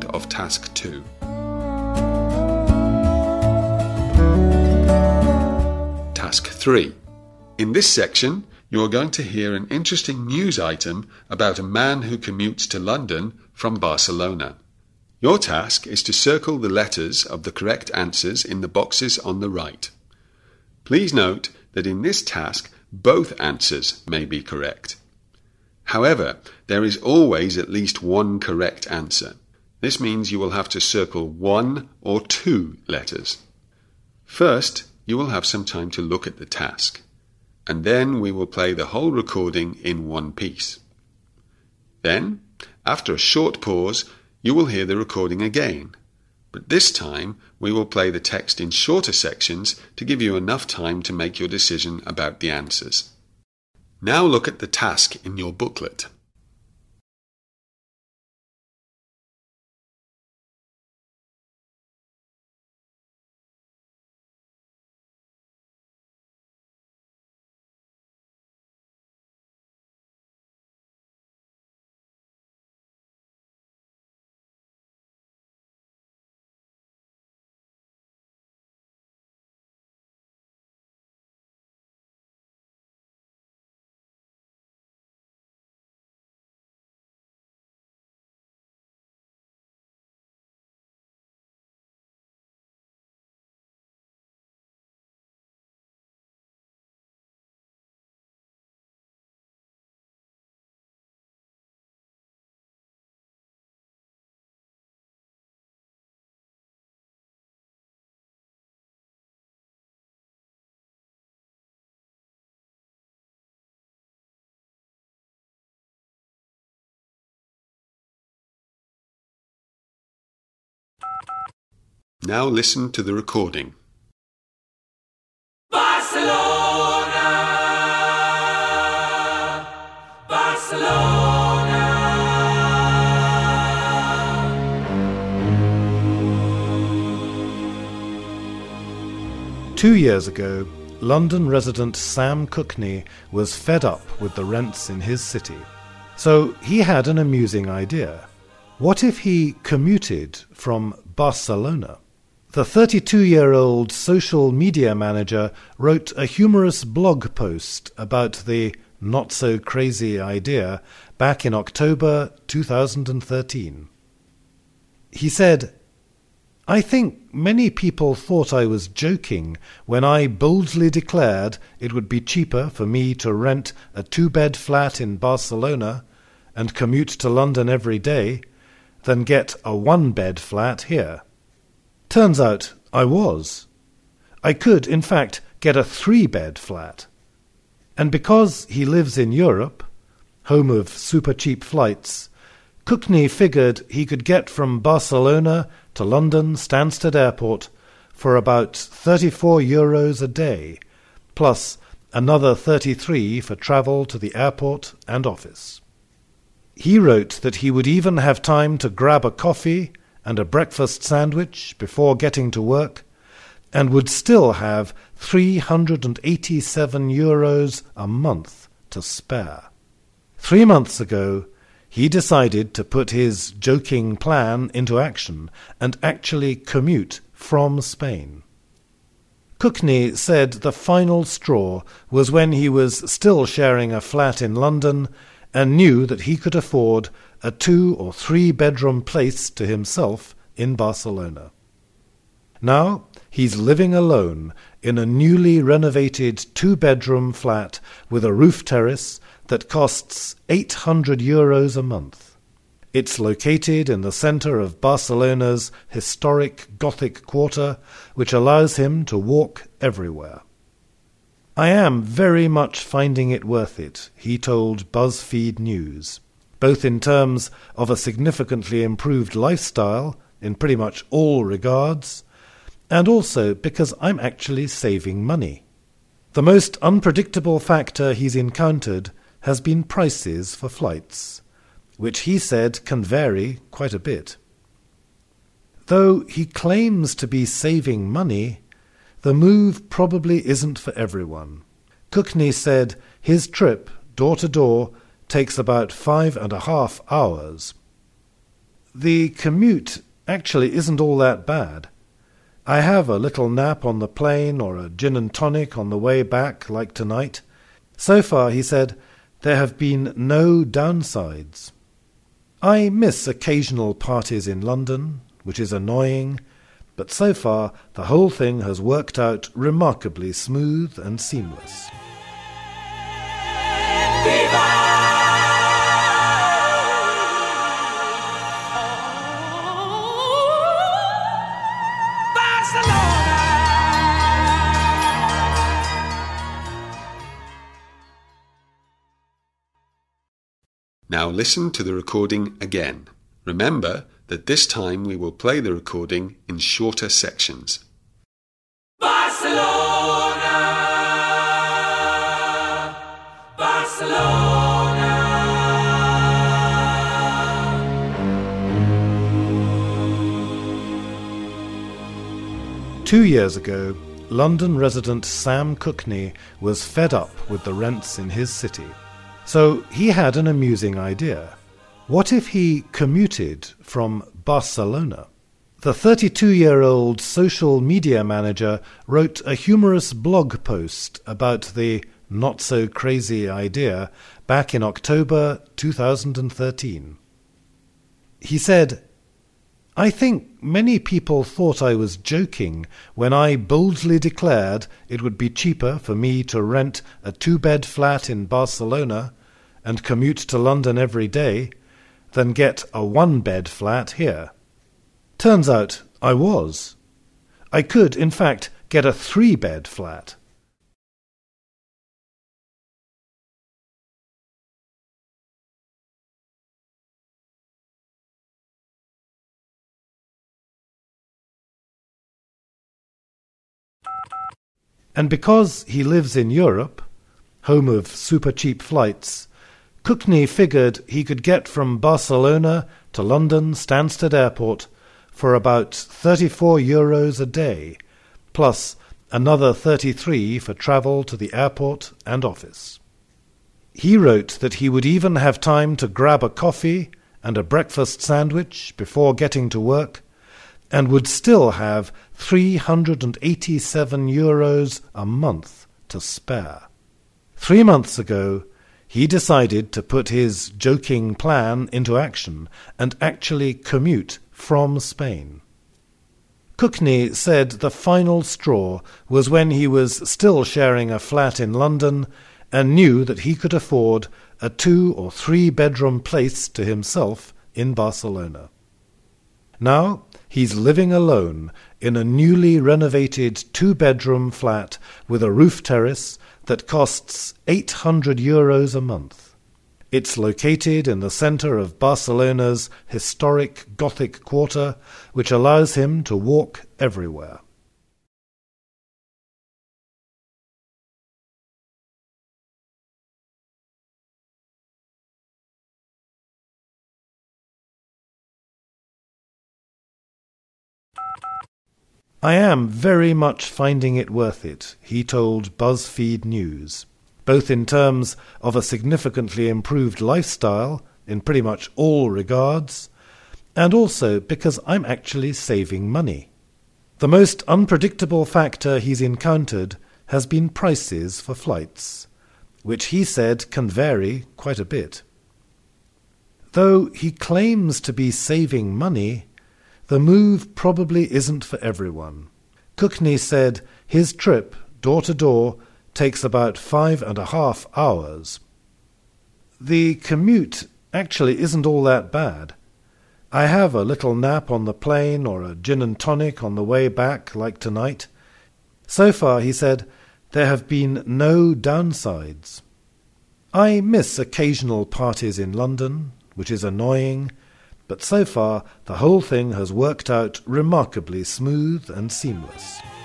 of Task 2. Task 3. In this section, you are going to hear an interesting news item about a man who commutes to London from Barcelona. Your task is to circle the letters of the correct answers in the boxes on the right. Please note that in this task, both answers may be correct. However, there is always at least one correct answer. This means you will have to circle one or two letters. First, you will have some time to look at the task, and then we will play the whole recording in one piece. Then, after a short pause, you will hear the recording again, but this time we will play the text in shorter sections to give you enough time to make your decision about the answers. Now look at the task in your booklet. Now listen to the recording. Barcelona, Barcelona. 2 years ago, London resident Sam Cookney was fed up with the rents in his city. So he had an amusing idea. What if he commuted from Barcelona? The 32-year-old social media manager wrote a humorous blog post about the not-so-crazy idea back in October 2013. He said, "I think many people thought I was joking when I boldly declared it would be cheaper for me to rent a 2-bed flat in Barcelona and commute to London every day than get a 1-bed flat here. Turns out I was. I could, in fact, get a 3-bed flat. And because he lives in Europe, home of super-cheap flights, Cookney figured he could get from Barcelona to London Stansted Airport for about €34 a day, plus another 33 for travel to the airport and office. He wrote that he would even have time to grab a coffee and a breakfast sandwich before getting to work, and would still have €387 a month to spare. 3 months ago, he decided to put his joking plan into action and actually commute from Spain. Cookney said the final straw was when he was still sharing a flat in London and knew that he could afford a 2- or 3-bedroom place to himself in Barcelona. Now he's living alone in a newly renovated 2-bedroom flat with a roof terrace that costs €800 a month. It's located in the centre of Barcelona's historic Gothic quarter, which allows him to walk everywhere. "I am very much finding it worth it," he told BuzzFeed News, both in terms of a significantly improved lifestyle in pretty much all regards, and also because I'm actually saving money. The most unpredictable factor he's encountered has been prices for flights, which he said can vary quite a bit. Though he claims to be saving money, the move probably isn't for everyone. Cookney said his trip, door to door, takes about 5.5 hours. The commute actually isn't all that bad. I have a little nap on the plane or a gin and tonic on the way back, like tonight. So far, he said, there have been no downsides. I miss occasional parties in London, which is annoying, but so far the whole thing has worked out remarkably smooth and seamless. Now listen to the recording again. Remember that this time we will play the recording in shorter sections. Barcelona, Barcelona. 2 years ago, London resident Sam Cookney was fed up with the rents in his city. So he had an amusing idea. What if he commuted from Barcelona? The 32-year-old social media manager wrote a humorous blog post about the not-so-crazy idea back in October 2013. He said, "I think many people thought I was joking when I boldly declared it would be cheaper for me to rent a 2-bed flat in Barcelona and commute to London every day than get a 1-bed flat here. Turns out I was. I could, in fact, get a 3-bed flat." And because he lives in Europe, home of super cheap flights, Cookney figured he could get from Barcelona to London Stansted Airport for about €34 a day, plus another 33 for travel to the airport and office. He wrote that he would even have time to grab a coffee and a breakfast sandwich before getting to work, and would still have €387 a month to spare. 3 months ago, he decided to put his joking plan into action and actually commute from Spain. Cookney said the final straw was when he was still sharing a flat in London and knew that he could afford a 2- or 3-bedroom place to himself in Barcelona. Now he's living alone in a newly renovated 2-bedroom flat with a roof terrace that costs €800 a month. It's located in the centre of Barcelona's historic Gothic quarter, which allows him to walk everywhere. "I am very much finding it worth it," he told BuzzFeed News, both in terms of a significantly improved lifestyle in pretty much all regards, and also because I'm actually saving money. The most unpredictable factor he's encountered has been prices for flights, which he said can vary quite a bit. Though he claims to be saving money, the move probably isn't for everyone. Cookney said his trip, door to door, takes about 5.5 hours. The commute actually isn't all that bad. I have a little nap on the plane or a gin and tonic on the way back, like tonight. So far, he said, there have been no downsides. I miss occasional parties in London, which is annoying, but so far the whole thing has worked out remarkably smooth and seamless.